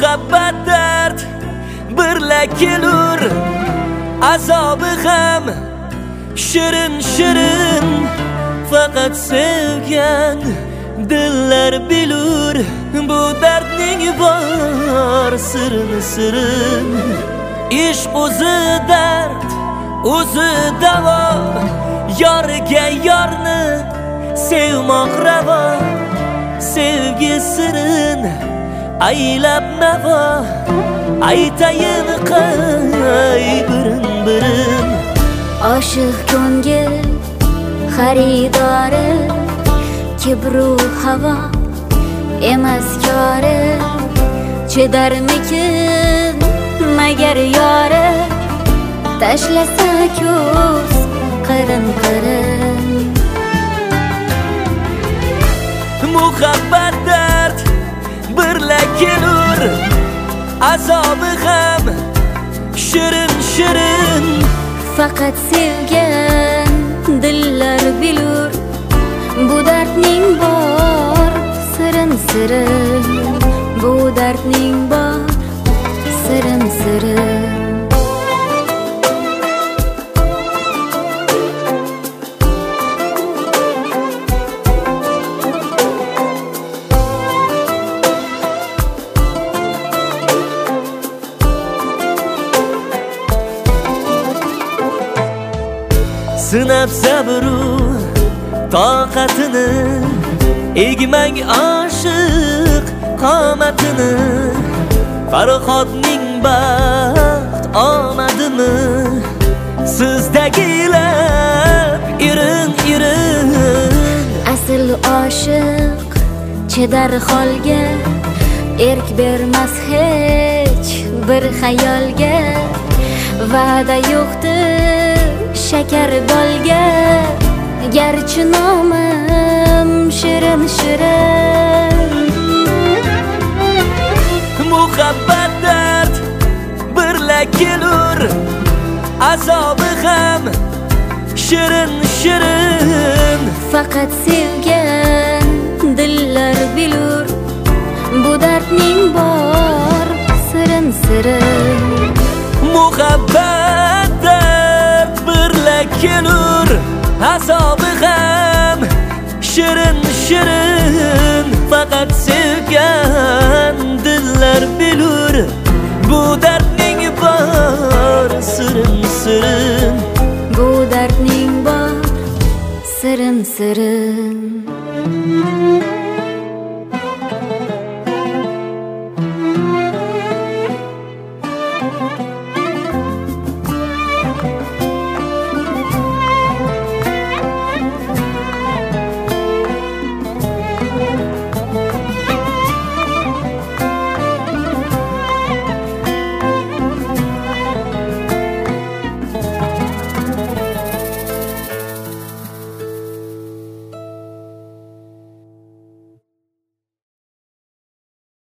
muhabbat dard birla kelur, azobi ham shirin shirin. Faqat sevgan dillar bilur, bu dardning bor sirini sirin. Ishq o'zi dard, o'zi davo, yorga yorni sevmoq ravo. Sevgi sirin aylab navo, aytayin qay birin birin. Oshiq ko'ngil xaridori, kibru havo emas kori. Chedarmikin magar yori, tashlasa ko'z qirin qirin. Muhabbat dard birla kelur, azobi ham shirin shirin. Faqat sevgan dillar bilur, bu dardning bor sirin sirin. Bu dardning bor sirin sirin. Sinab sabru toqatini, egmang oshiq qomatini. Farhodning baxt omadimi, sizdagilar irin irin. Asl oshiq chedar holga, erk bermas hech bir xayolga. Va'da yo'qdir shakar bolga, garchi nomim shirin shirin. Muhabbat dard birla kelur, azobi ham shirin shirin. Faqat sevgan dillar bilur, bu dardning bor sirin sirin. Muhabbat dard birla kelur, azobi ham shirin shirin. Faqat sevgan dillar bilur, bu dardning bor sirin sirin. Bu dardning bor sirin sirin.